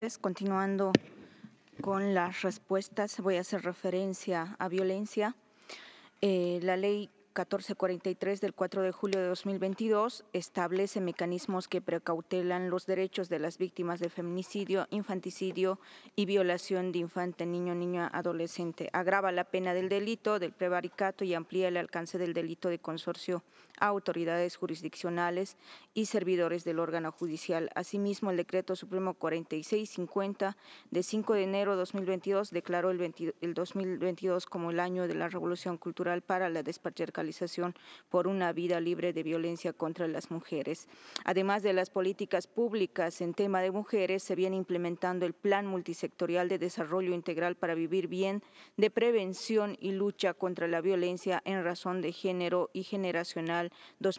Continuando con las respuestas, voy a hacer referencia a violencia. La ley 1443 del 4 de julio de 2022 establece mecanismos que precautelan los derechos de las víctimas de feminicidio, infanticidio y violación de infante, niño, niña, adolescente. Agrava la pena del delito del prevaricato y amplía el alcance del delito de consorcio a autoridades jurisdiccionales y servidores del órgano judicial. Asimismo, el Decreto Supremo 4650 de 5 de enero de 2022 declaró el 2022 como el año de la Revolución Cultural para la despatriarcalización por una vida libre de violencia contra las mujeres. Además de las políticas públicas en tema de mujeres, se viene implementando el Plan Multisectorial de Desarrollo Integral para Vivir Bien, de prevención y lucha contra la violencia en razón de género y generacional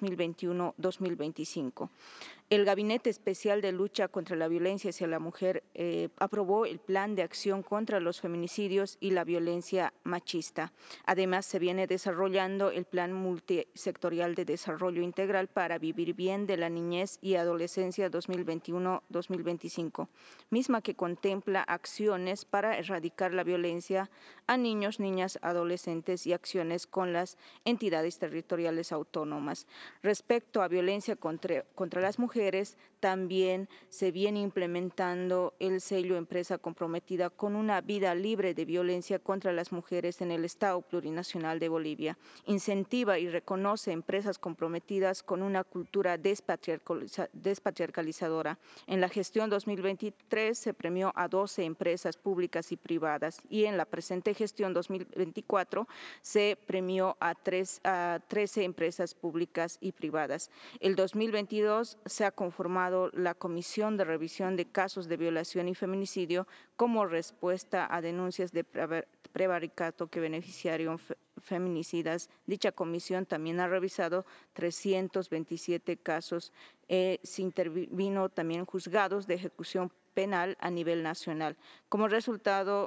2021-2025. El Gabinete Especial de Lucha contra la Violencia hacia la Mujer aprobó el Plan de Acción contra los Feminicidios y la Violencia Machista. Además, se viene desarrollando el Plan Multisectorial de Desarrollo Integral para Vivir Bien de la Niñez y Adolescencia 2021-2025, misma que contempla acciones para erradicar la violencia a niños, niñas, adolescentes y acciones con las entidades territoriales autónomas. Respecto a violencia contra las mujeres, también se viene implementando el sello Empresa Comprometida con una vida libre de violencia contra las mujeres en el Estado Plurinacional de Bolivia. Incentiva y reconoce empresas comprometidas con una cultura despatriarcalizadora. En la gestión 2023 se premió a 12 empresas públicas y privadas y en la presente gestión 2024 se premió a 13 empresas públicas y privadas. El 2022 se ha conformado la Comisión de Revisión de Casos de Violación y Feminicidio como respuesta a denuncias de prevaricato que beneficiaron feminicidas. Dicha comisión también ha revisado 327 casos. Se intervino también juzgados de ejecución penal a nivel nacional. Como resultado,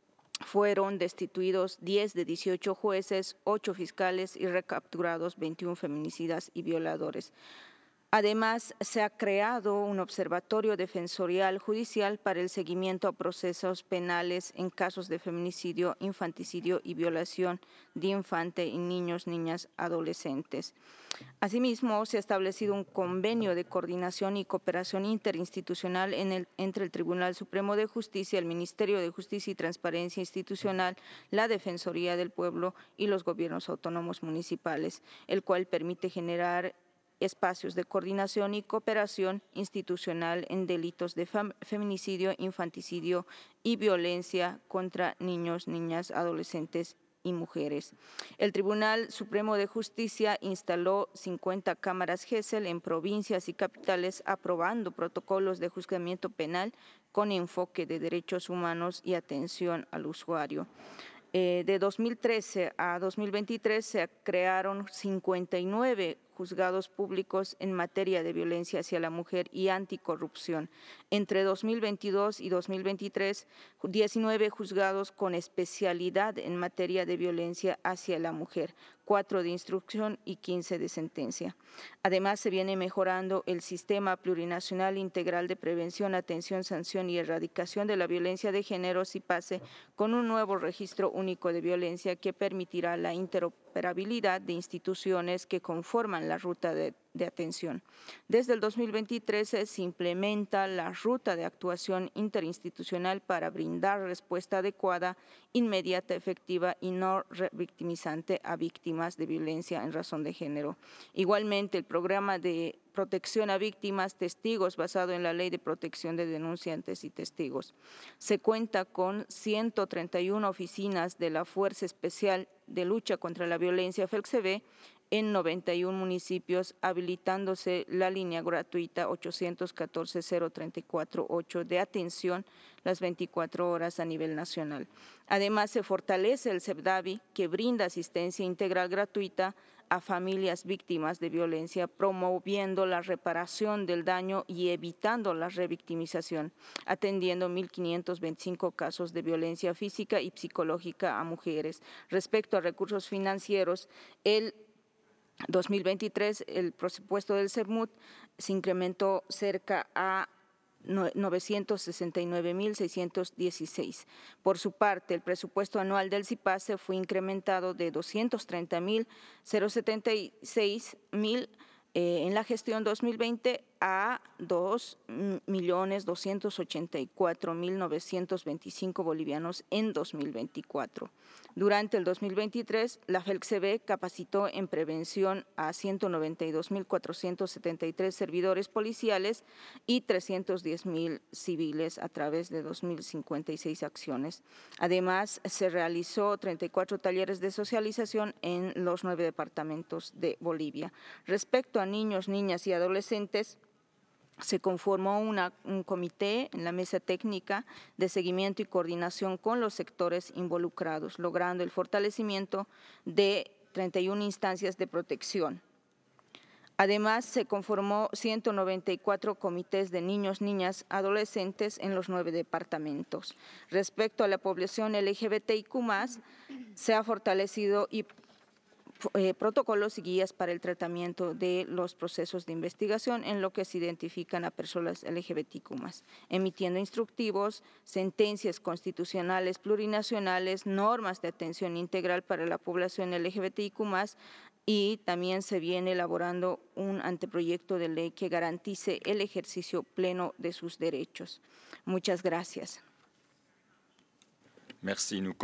fueron destituidos 10 de 18 jueces, 8 fiscales y recapturados 21 feminicidas y violadores. Además, se ha creado un observatorio defensorial judicial para el seguimiento a procesos penales en casos de feminicidio, infanticidio y violación de infante y niños, niñas, adolescentes. Asimismo, se ha establecido un convenio de coordinación y cooperación interinstitucional entre el Tribunal Supremo de Justicia, el Ministerio de Justicia y Transparencia Institucional, la Defensoría del Pueblo y los gobiernos autónomos municipales, el cual permite generar espacios de coordinación y cooperación institucional en delitos de feminicidio, infanticidio y violencia contra niños, niñas, adolescentes y mujeres. El Tribunal Supremo de Justicia instaló 50 cámaras GESEL en provincias y capitales, aprobando protocolos de juzgamiento penal con enfoque de derechos humanos y atención al usuario. De 2013 a 2023 se crearon 59 juzgados públicos en materia de violencia hacia la mujer y anticorrupción. Entre 2022 y 2023, 19 juzgados con especialidad en materia de violencia hacia la mujer, 4 de instrucción y 15 de sentencia. Además, se viene mejorando el sistema plurinacional integral de prevención, atención, sanción y erradicación de la violencia de género, SIPACE, con un nuevo registro único de violencia que permitirá la interoperabilidad de instituciones que conforman la ruta de atención. Desde el 2023 se implementa la ruta de actuación interinstitucional para brindar respuesta adecuada, inmediata, efectiva y no revictimizante a víctimas de violencia en razón de género. Igualmente, el programa de protección a víctimas, testigos, basado en la Ley de Protección de Denunciantes y Testigos. Se cuenta con 131 oficinas de la Fuerza Especial de Lucha contra la Violencia, FELCB, en 91 municipios, habilitándose la línea gratuita 814-034-8 de atención las 24 horas a nivel nacional. Además, se fortalece el CEPDAVI, que brinda asistencia integral gratuita a familias víctimas de violencia, promoviendo la reparación del daño y evitando la revictimización, atendiendo 1.525 casos de violencia física y psicológica a mujeres. Respecto a recursos financieros, el 2023, el presupuesto del CEPMUT se incrementó cerca a 969.616. Por su parte, el presupuesto anual del CIPASE fue incrementado de 230.076.000 en la gestión 2020 a 2.284.925 bolivianos en 2024. Durante el 2023, la FELCB capacitó en prevención a 192.473 servidores policiales y 310.000 civiles a través de 2.056 acciones. Además, se realizó 34 talleres de socialización en los 9 departamentos de Bolivia. Respecto a niños, niñas y adolescentes, se conformó un comité en la mesa técnica de seguimiento y coordinación con los sectores involucrados, logrando el fortalecimiento de 31 instancias de protección. Además, se conformó 194 comités de niños, niñas, adolescentes en los 9 departamentos. Respecto a la población LGBTIQ+, se ha fortalecido protocolos y guías para el tratamiento de los procesos de investigación en lo que se identifican a personas LGBTQ+, emitiendo instructivos, sentencias constitucionales plurinacionales, normas de atención integral para la población LGBTIQ+, y también se viene elaborando un anteproyecto de ley que garantice el ejercicio pleno de sus derechos. Muchas gracias. Merci.